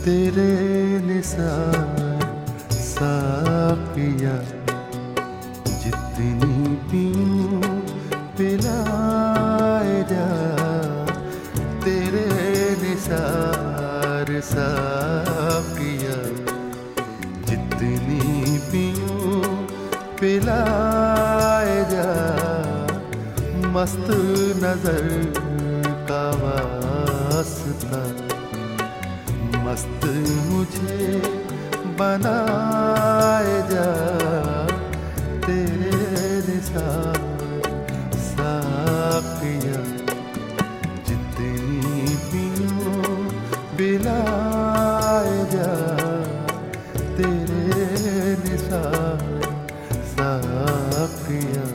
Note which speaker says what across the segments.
Speaker 1: तेरे निसार साकिया, जितनी पीऊं पिलाए जा। तेरे निसार साकिया, जितनी पीऊं पिलाए जा। मस्त नजर का वास्ता, मस्त मुझे बनाए जा। तेरे निसार साकिया, जितनी पीऊं पिलाए जा। तेरे निसार साकिया।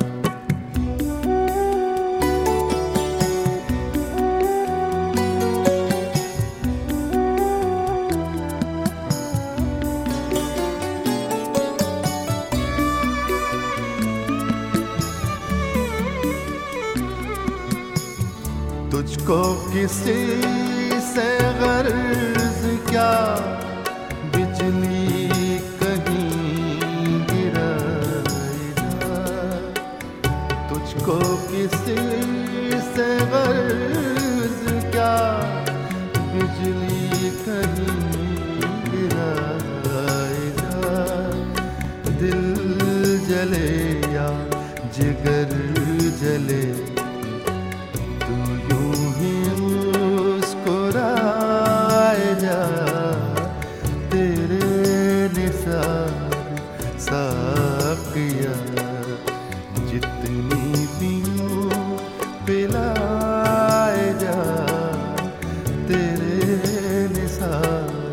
Speaker 1: तुझको किसी से गर्ज क्या, बिजली कहीं गिराए जा। तुझको किसी से गर्ज क्या, बिजली कहीं गिराए जा। दिल जले या जिगर जले, साकिया, जितनी पीऊं पिलाए जा। तेरे निसार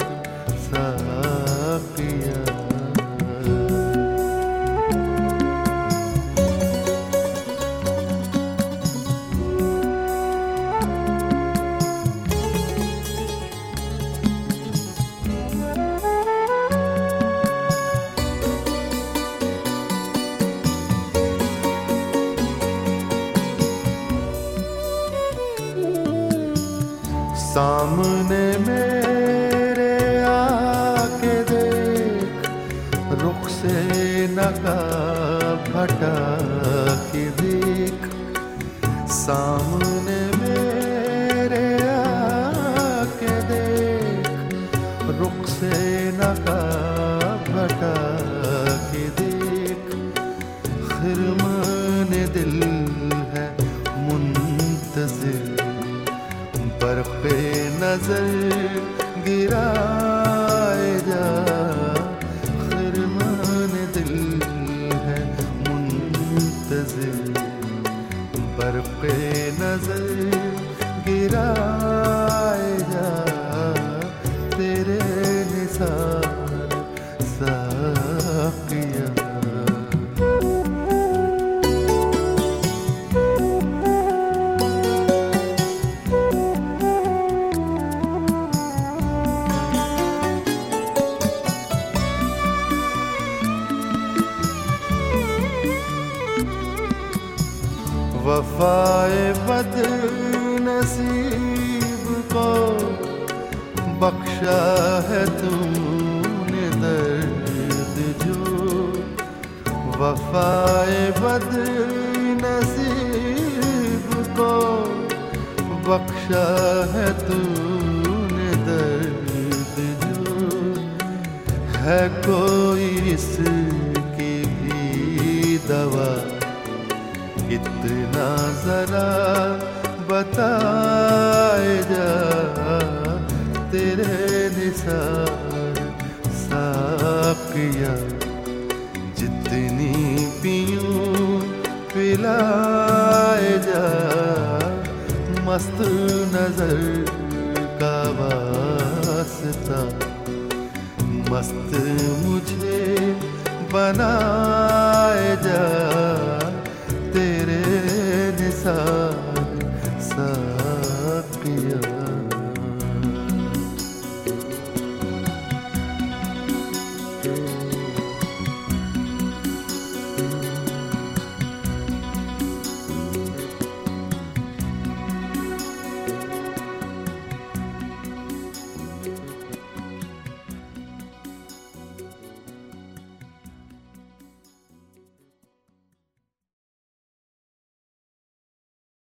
Speaker 1: साकिया। सामने मेरे आके देख, रुख से नकाब हटा के देख। सामने मेरे आके देख, रुख से नकाब हटा के देख। खिरमान दिल है मुंतज़िर, बरक़े नजर गिराए जा। खिरमान दिल है मुंतज़िर, बरक़े नजर गिराए जा। तेरे निसार साकिया। वफ़ाए बदनसीब को बख्शा है तूने दर्द जो। वफ़ाए बदनसीब को बख्शा है तूने दर्द जो। है कोई इसकी भी दवा, इतना जरा बताए जा। तेरे निसार साकिया, जितनी पीऊं पिलाए जा। मस्त नजर का वास्ता, मस्त मुझे बनाए जा। तेरे निसार साकिया।